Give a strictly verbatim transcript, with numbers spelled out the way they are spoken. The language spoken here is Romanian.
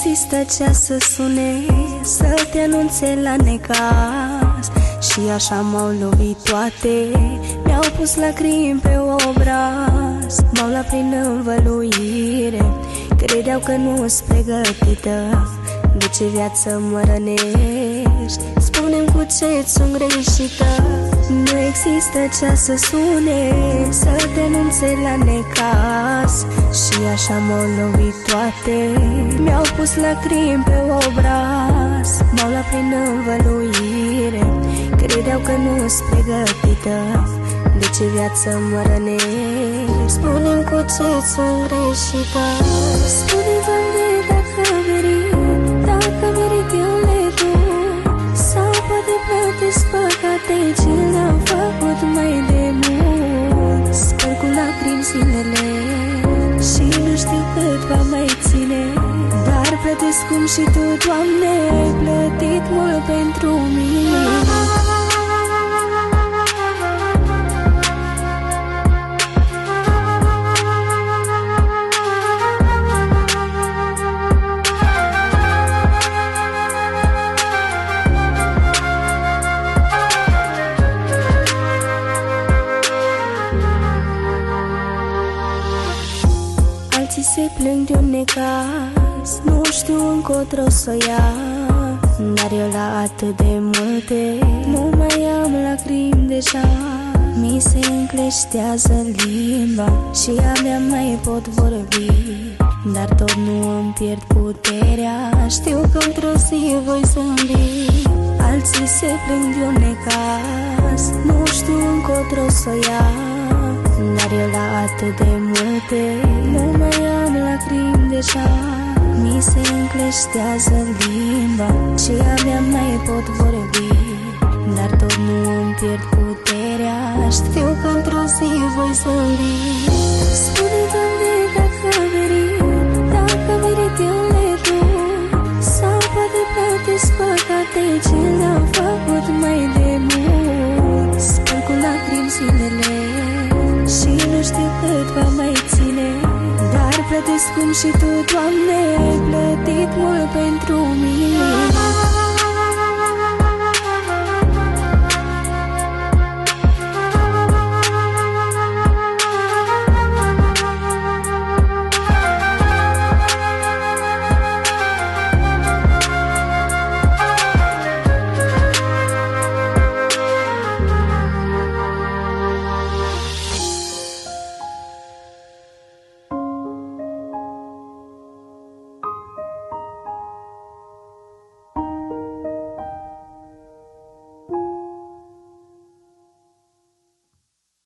există cea să sune, să te anunțe la necaz. Și așa m-au lovit toate, mi-au pus lacrimi pe obraz. M-au luat prin învăluire, credeau că nu-s pregătită. De ce viață mă rănești? Spune-mi cu ce sunt greșită. Nu există cea să sune, să te anunțe la necaz. Și așa m-au lovit toate, mi-au pus lacrimi pe obraz. M-au luat prin învăluire, credeau că nu-s pregătită. De ce viață mă rănești? Spune-mi cu ce sunt greșită. Spune-mi, Doamne, dacă merit, dacă merit eu le duc, sau poate plătesc păcate ce le-am făcut mai de mult. Spăl cu lacrimi zilele și nu știu cât va mai ține, dar plătesc cum și Tu, Doamne, ai plătit mult pentru mine. Se plâng de un necaz, nu știu încotro să ia, dar eu la atât de multe nu mai am lacrimi deja. Mi se încleștează limba și abia mai pot vorbi, dar tot nu îmi pierd puterea. Știu că într-o zi voi zâmbi. Alții se plâng de un necaz, nu știu încotro să ia, dar eu la atât de multe nu mai am lacrimi deja. Mi se încleștează limba și abia mai pot vorbi, dar tot nu îmi pierd puterea. Știu că într-o zi voi zâmbi. Spune, Doamne, dacă merit, dacă merit eu le duc, sau poate plătesc păcate ce le-am făcut mai de mult. Spăl cu lacrimi zilele și nu știu cât va mai ține, dar plătesc cum și Tu, Doamne, ai plătit mult pentru mine.